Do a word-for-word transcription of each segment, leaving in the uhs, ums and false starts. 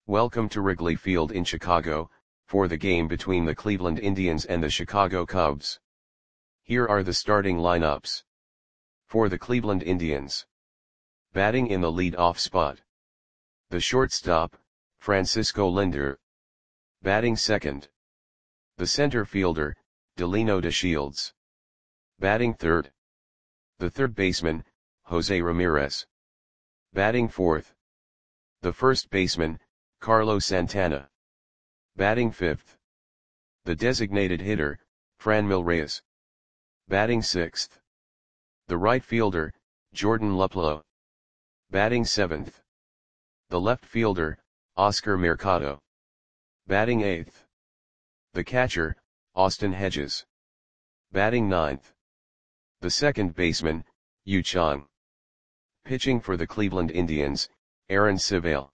Welcome to Wrigley Field in Chicago, for the game between the Cleveland Indians and the Chicago Cubs. Here are the starting lineups. For the Cleveland Indians. Batting in the lead-off spot. The shortstop, Francisco Lindor. Batting second. The center fielder, Delino DeShields. Batting third. The third baseman, Jose Ramirez. Batting fourth. The first baseman, Carlos Santana. Batting fifth. The designated hitter, Franmil Reyes. Batting sixth. The right fielder, Jordan Luplow. Batting seventh. The left fielder, Oscar Mercado. Batting eighth. The catcher, Austin Hedges. Batting ninth. The second baseman, Yu Chang. Pitching for the Cleveland Indians, Aaron Civale.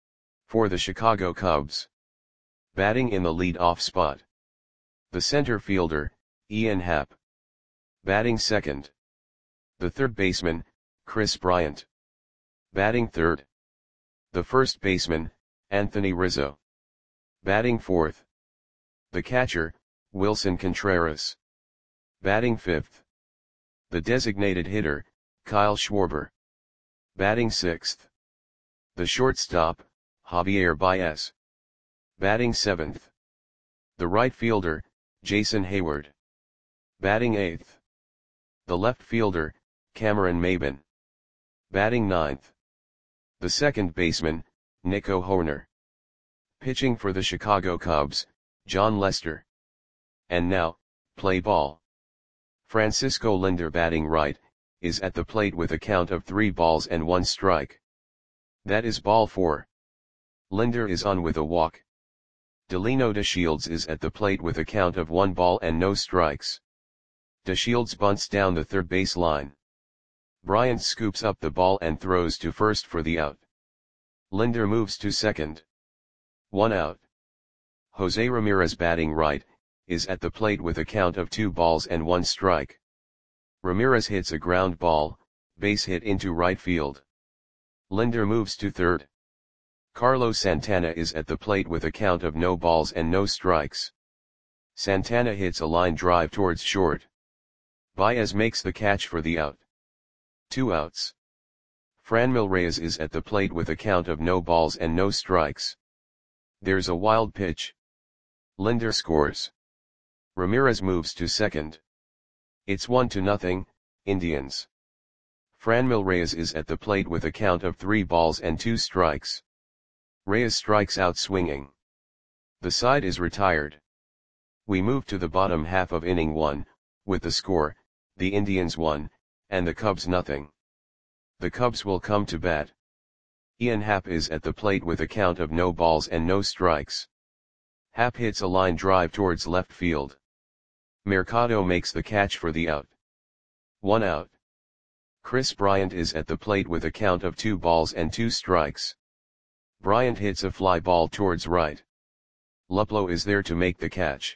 For the Chicago Cubs. Batting in the lead-off spot. The center fielder, Ian Happ. Batting second. The third baseman, Kris Bryant. Batting third. The first baseman, Anthony Rizzo. Batting fourth. The catcher, Wilson Contreras. Batting fifth. The designated hitter, Kyle Schwarber. Batting sixth. The shortstop, Javier Baez. Batting seventh. The right fielder, Jason Hayward. Batting eighth. The left fielder, Cameron Maybin. Batting ninth. The second baseman, Nico Hoerner. Pitching for the Chicago Cubs, Jon Lester. And now, play ball. Francisco Lindor batting right, is at the plate with a count of three balls and one strike. That is ball four. Lindor is on with a walk. Delino DeShields is at the plate with a count of one ball and no strikes. DeShields bunts down the third base line. Bryant scoops up the ball and throws to first for the out. Lindor moves to second. One out. Jose Ramirez batting right, is at the plate with a count of two balls and one strike. Ramirez hits a ground ball, base hit into right field. Lindor moves to third. Carlos Santana is at the plate with a count of no balls and no strikes. Santana hits a line drive towards short. Baez makes the catch for the out. Two outs. Franmil Reyes is at the plate with a count of no balls and no strikes. There's a wild pitch. Lindor scores. Ramirez moves to second. It's one to nothing, Indians. Franmil Reyes is at the plate with a count of three balls and two strikes. Reyes strikes out swinging. The side is retired. We move to the bottom half of inning one, with the score, the Indians one, and the Cubs nothing. The Cubs will come to bat. Ian Happ is at the plate with a count of no balls and no strikes. Happ hits a line drive towards left field. Mercado makes the catch for the out. One out. Kris Bryant is at the plate with a count of two balls and two strikes. Bryant hits a fly ball towards right. Luplow is there to make the catch.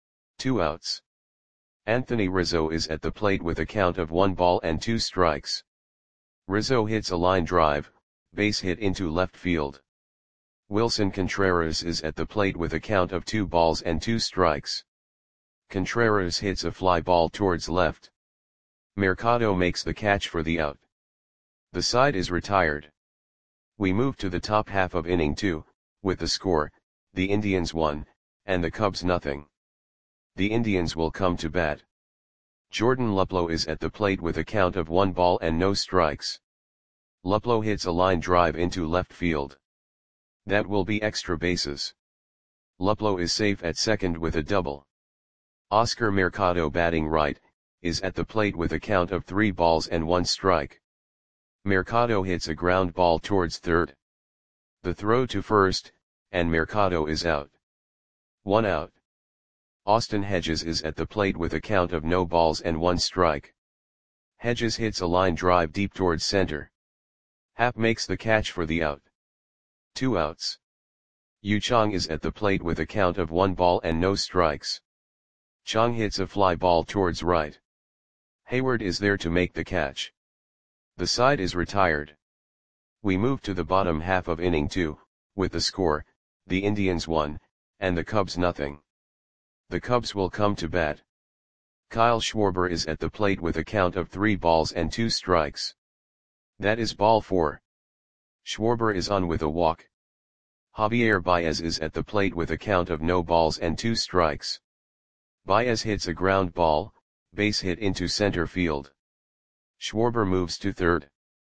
Two outs. Anthony Rizzo is at the plate with a count of one ball and two strikes. Rizzo hits a line drive, base hit into left field. Wilson Contreras is at the plate with a count of two balls and two strikes. Contreras hits a fly ball towards left. Mercado makes the catch for the out. The side is retired. We move to the top half of inning two, with the score, the Indians one, and the Cubs nothing. The Indians will come to bat. Jordan Luplow is at the plate with a count of one ball and no strikes. Luplow hits a line drive into left field. That will be extra bases. Luplow is safe at second with a double. Oscar Mercado batting right, is at the plate with a count of three balls and one strike. Mercado hits a ground ball towards third. The throw to first, and Mercado is out. One out. Austin Hedges is at the plate with a count of no balls and one strike. Hedges hits a line drive deep towards center. Happ makes the catch for the out. Two outs. Yu Chang is at the plate with a count of one ball and no strikes. Chang hits a fly ball towards right. Hayward is there to make the catch. The side is retired. We move to the bottom half of inning two, with the score, the Indians one, and the Cubs nothing. The Cubs will come to bat. Kyle Schwarber is at the plate with a count of three balls and two strikes. That is ball four. Schwarber is on with a walk. Javier Baez is at the plate with a count of no balls and two strikes. Baez hits a ground ball, base hit into center field. Schwarber moves to third.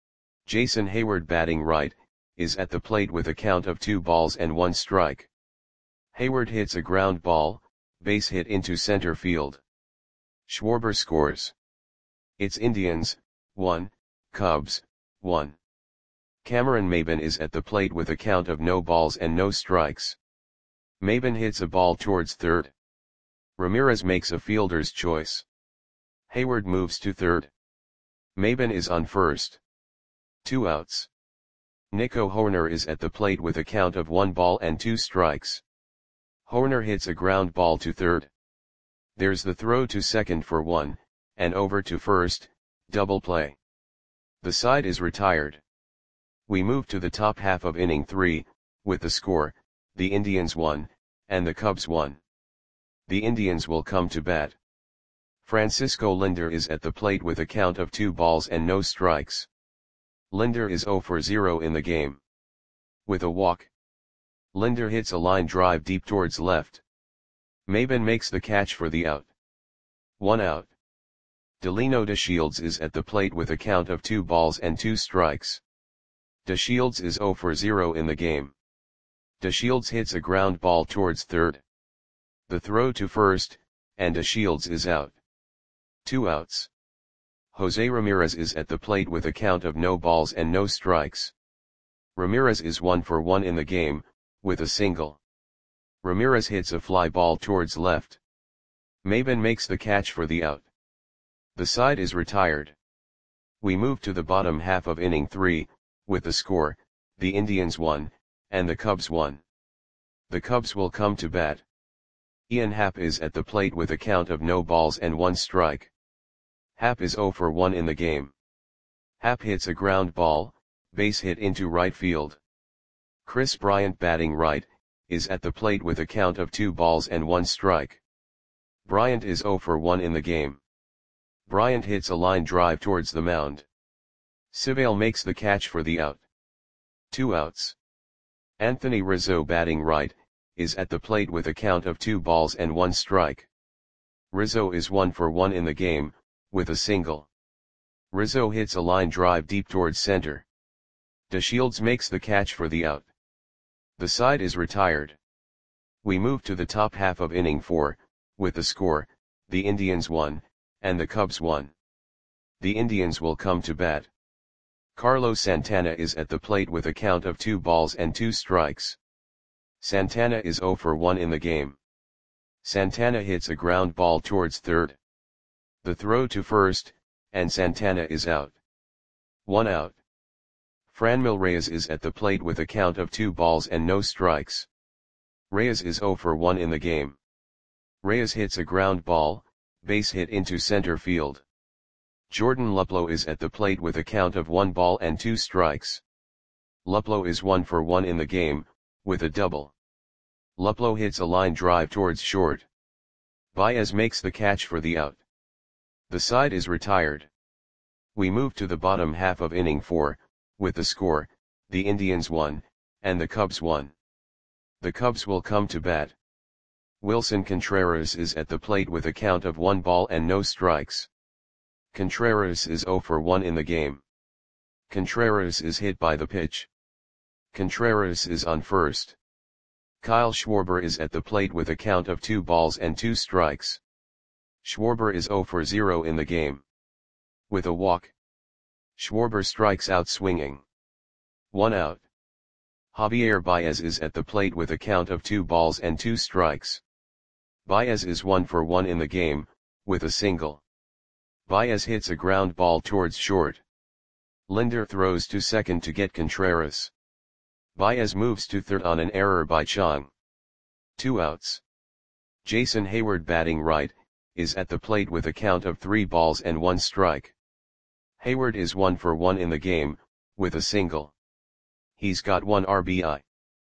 Jason Heyward, batting right, is at the plate with a count of two balls and one strike. Heyward hits a ground ball, base hit into center field. Schwarber scores. It's Indians, one, Cubs, one. Cameron Maybin is at the plate with a count of no balls and no strikes. Maybin hits a ball towards third. Ramirez makes a fielder's choice. Heyward moves to third. Maybin is on first. Two outs. Nico Hoerner is at the plate with a count of one ball and two strikes. Hoerner hits a ground ball to third. There's the throw to second for one, and over to first, double play. The side is retired. We move to the top half of inning three, with the score, the Indians one, and the Cubs one. The Indians will come to bat. Francisco Lindor is at the plate with a count of two balls and no strikes. Lindor is zero for zero in the game. With a walk. Lindor hits a line drive deep towards left. Maybin makes the catch for the out. One out. Delino DeShields is at the plate with a count of two balls and two strikes. DeShields is zero for zero in the game. DeShields hits a ground ball towards third. The throw to first, and DeShields is out. Two outs. Jose Ramirez is at the plate with a count of no balls and no strikes. Ramirez is one for one in the game, with a single. Ramirez hits a fly ball towards left. Maybin makes the catch for the out. The side is retired. We move to the bottom half of inning three, with the score, the Indians one, and the Cubs one. The Cubs will come to bat. Ian Happ is at the plate with a count of no balls and one strike. Happ is zero for one in the game. Happ hits a ground ball, base hit into right field. Chris Bryant, batting right, is at the plate with a count of two balls and one strike. Bryant is zero for one in the game. Bryant hits a line drive towards the mound. Civale makes the catch for the out. Two outs. Anthony Rizzo, batting right, is at the plate with a count of two balls and one strike. Rizzo is one for one in the game, with a single. Rizzo hits a line drive deep towards center. DeShields makes the catch for the out. The side is retired. We move to the top half of inning four, with the score, the Indians one, and the Cubs one. The Indians will come to bat. Carlos Santana is at the plate with a count of two balls and two strikes. Santana is zero for one in the game. Santana hits a ground ball towards third. The throw to first, and Santana is out. One out. Franmil Reyes is at the plate with a count of two balls and no strikes. Reyes is zero for one in the game. Reyes hits a ground ball, base hit into center field. Jordan Luplow is at the plate with a count of one ball and two strikes. Luplow is one for one in the game, with a double. Luplow hits a line drive towards short. Baez makes the catch for the out. The side is retired. We move to the bottom half of inning four, with the score, the Indians one, and the Cubs one. The Cubs will come to bat. Wilson Contreras is at the plate with a count of one ball and no strikes. Contreras is zero for one in the game. Contreras is hit by the pitch. Contreras is on first. Kyle Schwarber is at the plate with a count of two balls and two strikes. Schwarber is zero for zero in the game. With a walk. Schwarber strikes out swinging. One out. Javier Baez is at the plate with a count of two balls and two strikes. Baez is one for one in the game, with a single. Baez hits a ground ball towards short. Lindor throws to second to get Contreras. Baez moves to third on an error by Chong. Two outs. Jason Heyward, batting right, is at the plate with a count of three balls and one strike. Heyward is one for one in the game, with a single. He's got one R B I.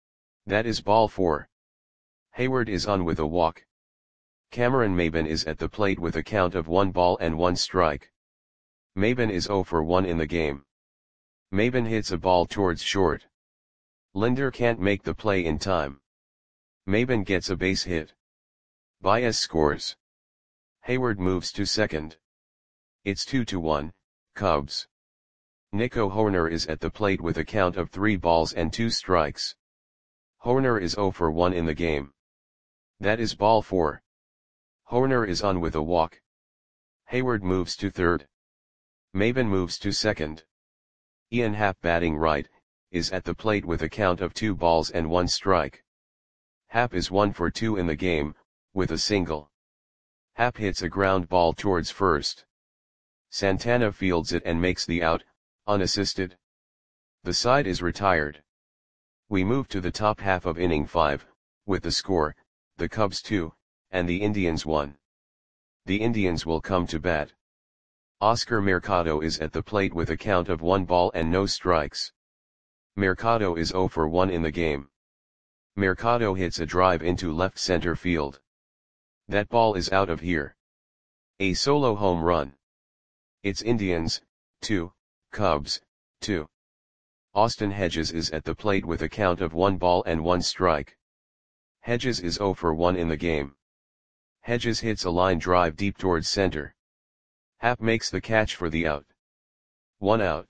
That is ball four. Hayward is on with a walk. Cameron Maybin is at the plate with a count of one ball and one strike. Maybin is zero for one in the game. Maybin hits a ball towards short. Linder can't make the play in time. Maybin gets a base hit. Baez scores. Hayward moves to second. It's two to one, Cubs. Nico Hoerner is at the plate with a count of three balls and two strikes. Hoerner is zero for one in the game. That is ball four. Hoerner is on with a walk. Hayward moves to third. Maybin moves to second. Ian Happ, batting right, is at the plate with a count of two balls and one strike. Happ is one for two in the game, with a single. Happ hits a ground ball towards first. Santana fields it and makes the out, unassisted. The side is retired. We move to the top half of inning five, with the score, the Cubs two, and the Indians one. The Indians will come to bat. Oscar Mercado is at the plate with a count of one ball and no strikes. Mercado is zero for one in the game. Mercado hits a drive into left center field. That ball is out of here. A solo home run. It's Indians, two, Cubs, two. Austin Hedges is at the plate with a count of one ball and one strike. Hedges is zero for one in the game. Hedges hits a line drive deep towards center. Happ makes the catch for the out. One out.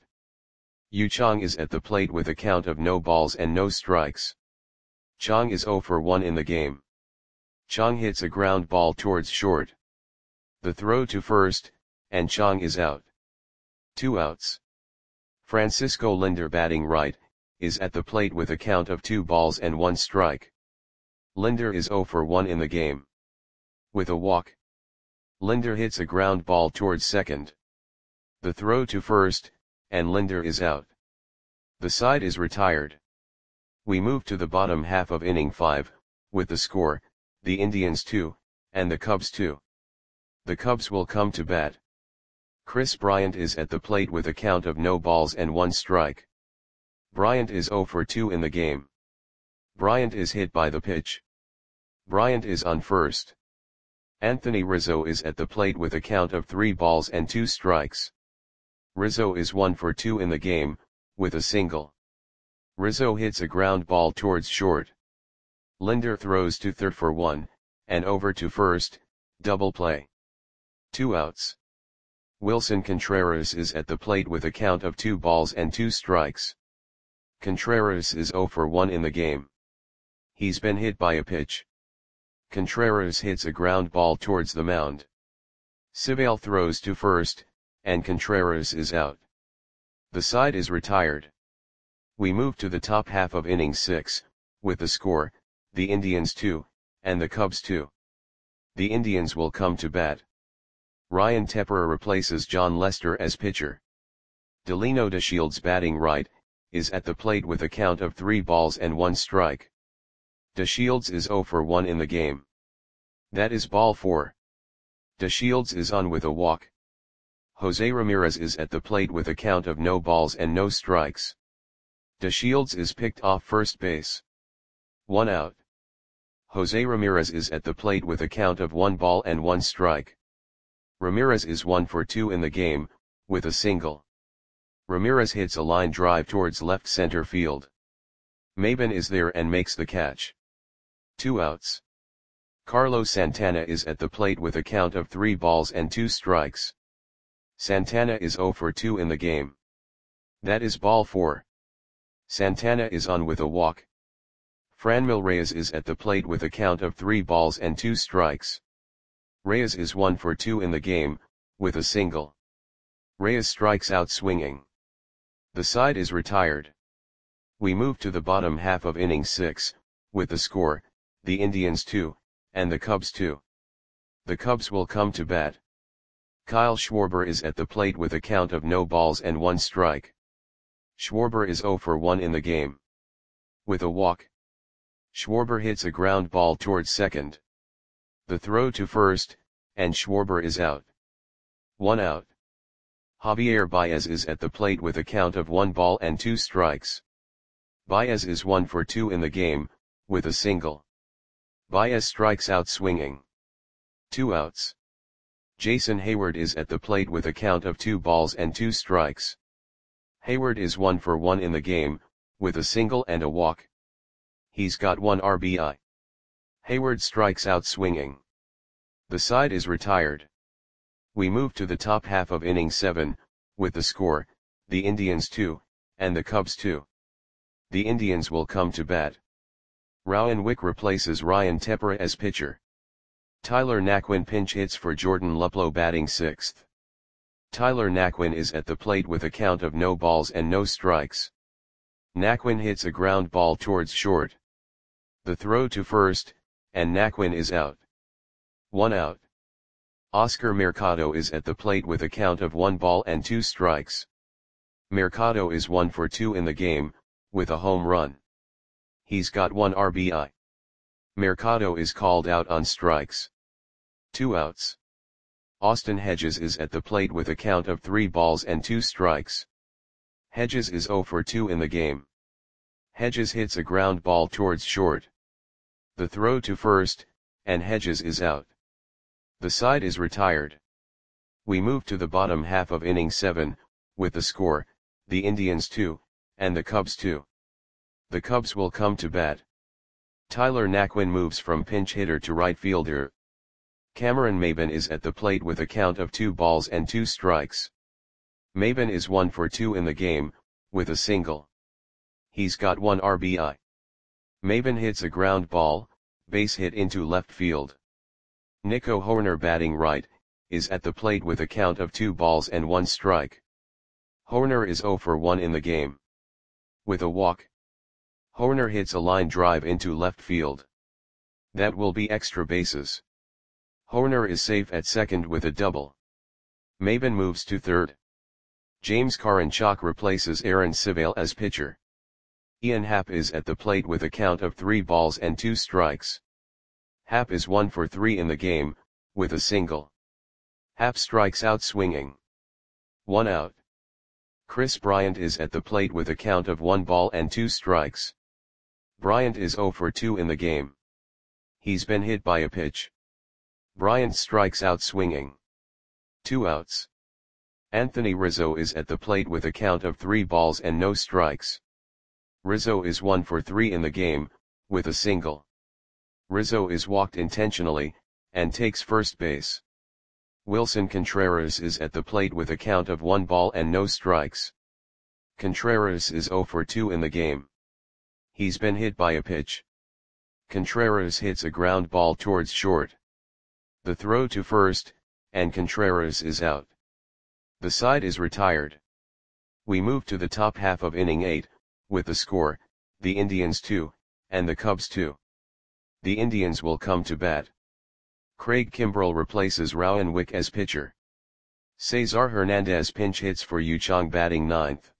Yu Chang is at the plate with a count of no balls and no strikes. Chang is zero for one in the game. Chang hits a ground ball towards short. The throw to first, and Chang is out. Two outs. Francisco Linder, batting right, is at the plate with a count of two balls and one strike. Linder is zero for one in the game. With a walk. Linder hits a ground ball towards second. The throw to first, and Linder is out. The side is retired. We move to the bottom half of inning five, with the score, the Indians two, and the Cubs two. The Cubs will come to bat. Chris Bryant is at the plate with a count of no balls and one strike. Bryant is zero for two in the game. Bryant is hit by the pitch. Bryant is on first. Anthony Rizzo is at the plate with a count of three balls and two strikes. Rizzo is one for two in the game, with a single. Rizzo hits a ground ball towards short. Linder throws to third for one, and over to first, double play. Two outs. Wilson Contreras is at the plate with a count of two balls and two strikes. Contreras is zero for one in the game. He's been hit by a pitch. Contreras hits a ground ball towards the mound. Civale throws to first, and Contreras is out. The side is retired. We move to the top half of inning six, with the score, the Indians two, and the Cubs two. The Indians will come to bat. Ryan Tepera replaces John Lester as pitcher. Delino DeShields, batting right, is at the plate with a count of three balls and one strike. DeShields is zero for one in the game. That is ball four. DeShields is on with a walk. Jose Ramirez is at the plate with a count of no balls and no strikes. DeShields is picked off first base. One out. Jose Ramirez is at the plate with a count of one ball and one strike. Ramirez is one for two in the game, with a single. Ramirez hits a line drive towards left center field. Maybin is there and makes the catch. Two outs. Carlos Santana is at the plate with a count of three balls and two strikes. Santana is zero for two in the game. That is ball four. Santana is on with a walk. Franmil Reyes is at the plate with a count of three balls and two strikes. Reyes is one for two in the game, with a single. Reyes strikes out swinging. The side is retired. We move to the bottom half of inning six, with the score, the Indians two, and the Cubs two. The Cubs will come to bat. Kyle Schwarber is at the plate with a count of no balls and one strike. Schwarber is zero for one in the game. With a walk. Schwarber hits a ground ball towards second. The throw to first, and Schwarber is out. One out. Javier Baez is at the plate with a count of one ball and two strikes. Baez is one for two in the game, with a single. Baez strikes out swinging. Two outs. Jason Heyward is at the plate with a count of two balls and two strikes. Heyward is one for one in the game, with a single and a walk. He's got one R B I. Heyward strikes out swinging. The side is retired. We move to the top half of inning seven, with the score, the Indians two, and the Cubs two. The Indians will come to bat. Rowan Wick replaces Ryan Tepera as pitcher. Tyler Naquin pinch hits for Jordan Luplow batting sixth. Tyler Naquin is at the plate with a count of no balls and no strikes. Naquin hits a ground ball towards short. The throw to first, and Naquin is out. One out. Oscar Mercado is at the plate with a count of one ball and two strikes. Mercado is one for two in the game, with a home run. He's got one R B I. Mercado is called out on strikes. Two outs. Austin Hedges is at the plate with a count of three balls and two strikes. Hedges is zero for two in the game. Hedges hits a ground ball towards short. The throw to first, and Hedges is out. The side is retired. We move to the bottom half of inning seven, with the score, the Indians two, and the Cubs two. The Cubs will come to bat. Tyler Naquin moves from pinch hitter to right fielder. Cameron Maybin is at the plate with a count of two balls and two strikes. Maybin is one for two in the game, with a single. He's got one R B I. Maybin hits a ground ball, base hit into left field. Nico Hoerner batting right, is at the plate with a count of two balls and one strike. Hoerner is zero for one in the game. With a walk. Hoerner hits a line drive into left field. That will be extra bases. Hoerner is safe at second with a double. Maybin moves to third. James Karinchak replaces Aaron Civale as pitcher. Ian Happ is at the plate with a count of three balls and two strikes. Happ is one for three in the game, with a single. Happ strikes out swinging. One out. Chris Bryant is at the plate with a count of one ball and two strikes. Bryant is zero for two in the game. He's been hit by a pitch. Bryant strikes out swinging. Two outs. Anthony Rizzo is at the plate with a count of three balls and no strikes. Rizzo is one for three in the game, with a single. Rizzo is walked intentionally, and takes first base. Wilson Contreras is at the plate with a count of one ball and no strikes. Contreras is zero for two in the game. He's been hit by a pitch. Contreras hits a ground ball towards short. The throw to first, and Contreras is out. The side is retired. We move to the top half of inning eight, with the score, the Indians two, and the Cubs two. The Indians will come to bat. Craig Kimbrell replaces Rowan Wick as pitcher. Cesar Hernandez pinch hits for Yu Chang batting ninth.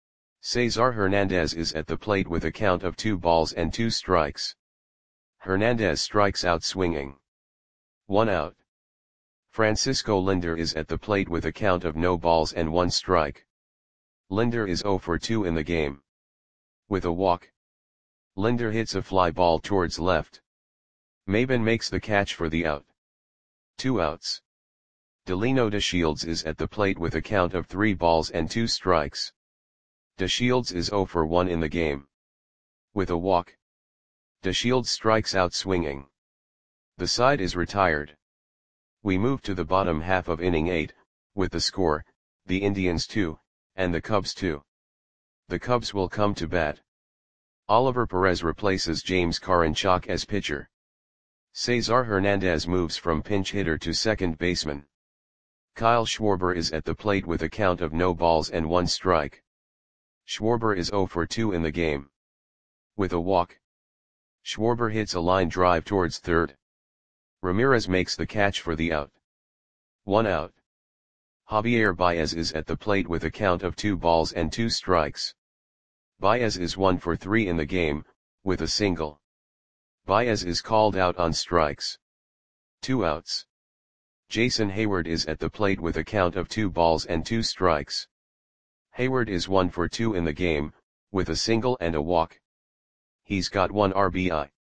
Cesar Hernandez is at the plate with a count of two balls and two strikes. Hernandez strikes out swinging. One out. Francisco Linder is at the plate with a count of no balls and one strike. Linder is zero for two in the game. With a walk. Linder hits a fly ball towards left. Maybin makes the catch for the out. Two outs. Delino DeShields is at the plate with a count of three balls and two strikes. DeShields is zero for one in the game. With a walk. DeShields strikes out swinging. The side is retired. We move to the bottom half of inning eight, with the score, the Indians two, and the Cubs two. The Cubs will come to bat. Oliver Perez replaces James Karinchak as pitcher. Cesar Hernandez moves from pinch hitter to second baseman. Kyle Schwarber is at the plate with a count of no balls and one strike. Schwarber is zero for two in the game. With a walk. Schwarber hits a line drive towards third. Ramirez makes the catch for the out. One out. Javier Baez is at the plate with a count of two balls and two strikes. Baez is one for three in the game, with a single. Baez is called out on strikes. Two outs. Jason Heyward is at the plate with a count of two balls and two strikes. Heyward is one for two in the game, with a single and a walk. He's got one R B I.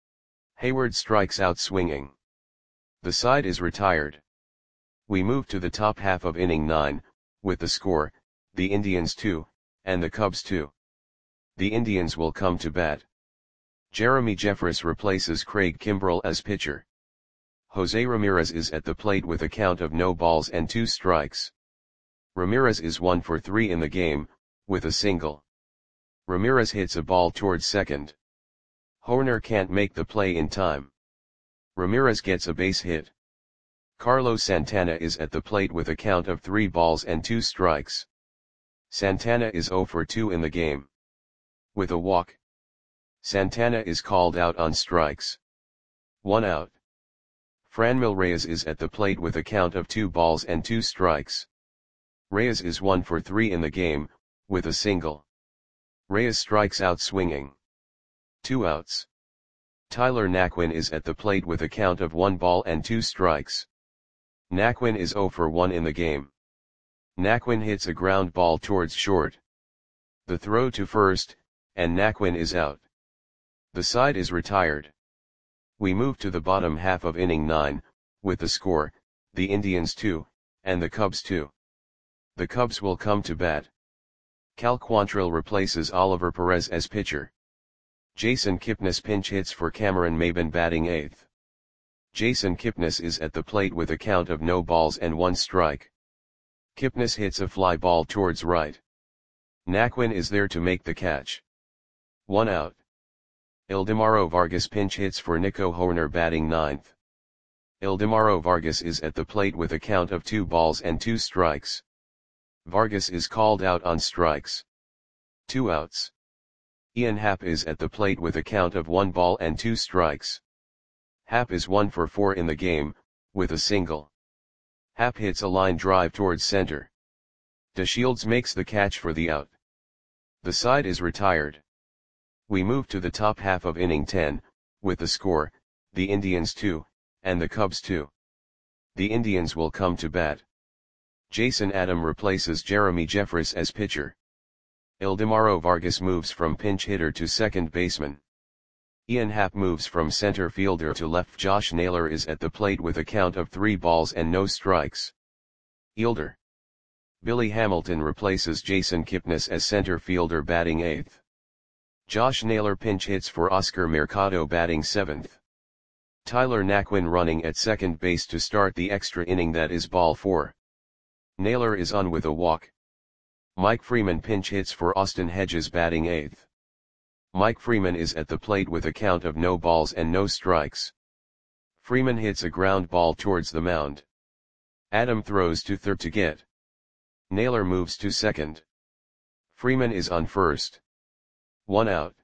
Hayward strikes out swinging. The side is retired. We move to the top half of inning nine, with the score, the Indians two, and the Cubs two. The Indians will come to bat. Jeremy Jeffress replaces Craig Kimbrell as pitcher. Jose Ramirez is at the plate with a count of no balls and two strikes. Ramirez is one for three in the game, with a single. Ramirez hits a ball towards second. Hoerner can't make the play in time. Ramirez gets a base hit. Carlos Santana is at the plate with a count of three balls and two strikes. Santana is zero for two in the game. With a walk. Santana is called out on strikes. One out. Franmil Reyes is at the plate with a count of two balls and two strikes. Reyes is one for three in the game, with a single. Reyes strikes out swinging. Two outs. Tyler Naquin is at the plate with a count of one ball and two strikes. Naquin is zero for one in the game. Naquin hits a ground ball towards short. The throw to first, and Naquin is out. The side is retired. We move to the bottom half of inning nine, with the score, the Indians two, and the Cubs two. The Cubs will come to bat. Cal Quantrill replaces Oliver Perez as pitcher. Jason Kipnis pinch hits for Cameron Maybin batting eighth. Jason Kipnis is at the plate with a count of no balls and one strike. Kipnis hits a fly ball towards right. Naquin is there to make the catch. One out. Ildemaro Vargas pinch hits for Nico Hoerner batting ninth. Ildemaro Vargas is at the plate with a count of two balls and two strikes. Vargas is called out on strikes. Two outs. Ian Happ is at the plate with a count of one ball and two strikes. Happ is one for four in the game, with a single. Happ hits a line drive towards center. DeShields makes the catch for the out. The side is retired. We move to the top half of inning ten, with the score, the Indians two, and the Cubs two. The Indians will come to bat. Jason Adam replaces Jeremy Jeffress as pitcher. Ildemaro Vargas moves from pinch hitter to second baseman. Ian Happ moves from center fielder to left. Josh Naylor is at the plate with a count of three balls and no strikes. Fielder. Billy Hamilton replaces Jason Kipnis as center fielder batting eighth. Josh Naylor pinch hits for Oscar Mercado batting seventh. Tyler Naquin running at second base to start the extra inning, that is ball four. Naylor is on with a walk. Mike Freeman pinch hits for Austin Hedges batting eighth. Mike Freeman is at the plate with a count of no balls and no strikes. Freeman hits a ground ball towards the mound. Adam throws to third to get. Naylor moves to second. Freeman is on first. One out.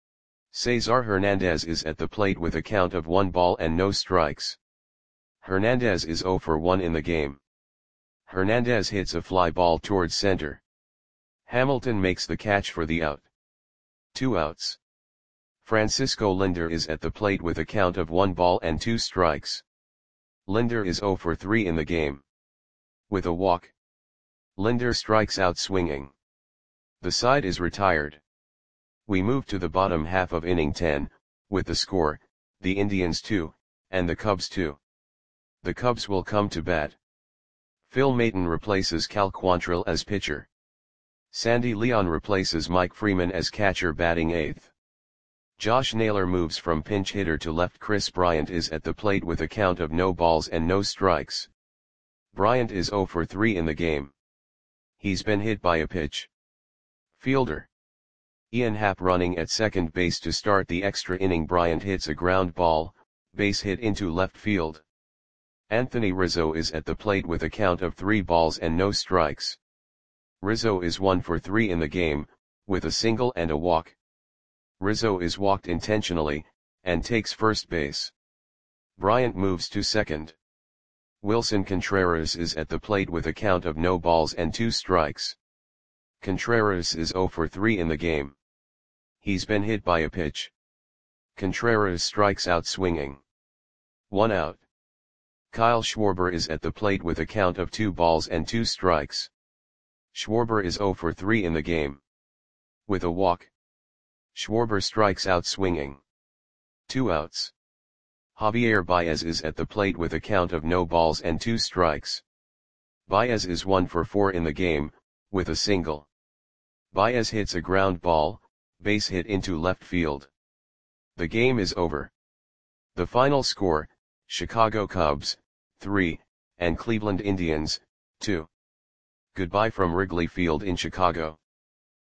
Cesar Hernandez is at the plate with a count of one ball and no strikes. Hernandez is zero for one in the game. Hernandez hits a fly ball towards center. Hamilton makes the catch for the out. Two outs. Francisco Lindor is at the plate with a count of one ball and two strikes. Lindor is zero for three in the game. With a walk. Lindor strikes out swinging. The side is retired. We move to the bottom half of inning ten, with the score, the Indians two, and the Cubs two. The Cubs will come to bat. Phil Maton replaces Cal Quantrill as pitcher. Sandy Leon replaces Mike Freeman as catcher batting eighth. Josh Naylor moves from pinch hitter to left. Chris Bryant is at the plate with a count of no balls and no strikes. Bryant is zero for three in the game. He's been hit by a pitch. Fielder. Ian Happ running at second base to start the extra inning. Bryant hits a ground ball, base hit into left field. Anthony Rizzo is at the plate with a count of three balls and no strikes. Rizzo is one for three in the game, with a single and a walk. Rizzo is walked intentionally, and takes first base. Bryant moves to second. Wilson Contreras is at the plate with a count of no balls and two strikes. Contreras is zero for three in the game. He's been hit by a pitch. Contreras strikes out swinging. One out. Kyle Schwarber is at the plate with a count of two balls and two strikes. Schwarber is zero for three in the game. With a walk. Schwarber strikes out swinging. Two outs. Javier Baez is at the plate with a count of no balls and two strikes. Baez is one for four in the game, with a single. Baez hits a ground ball, base hit into left field. The game is over. The final score, Chicago Cubs, three, and Cleveland Indians, two. Goodbye from Wrigley Field in Chicago.